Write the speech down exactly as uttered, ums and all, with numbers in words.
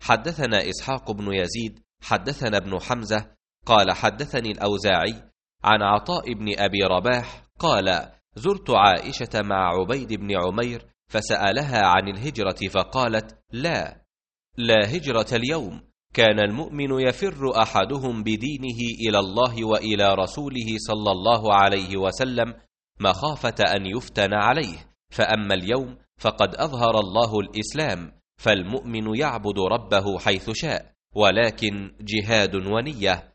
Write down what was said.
حدثنا إسحاق بن يزيد حدثنا ابن حمزة قال حدثني الأوزاعي عن عطاء بن أبي رباح قال زرت عائشة مع عبيد بن عمير فسألها عن الهجرة فقالت لا لا هجرة اليوم، كان المؤمن يفر أحدهم بدينه إلى الله وإلى رسوله صلى الله عليه وسلم مخافة أن يفتن عليه، فأما اليوم فقد أظهر الله الإسلام، فالمؤمن يعبد ربه حيث شاء، ولكن جهاد ونية.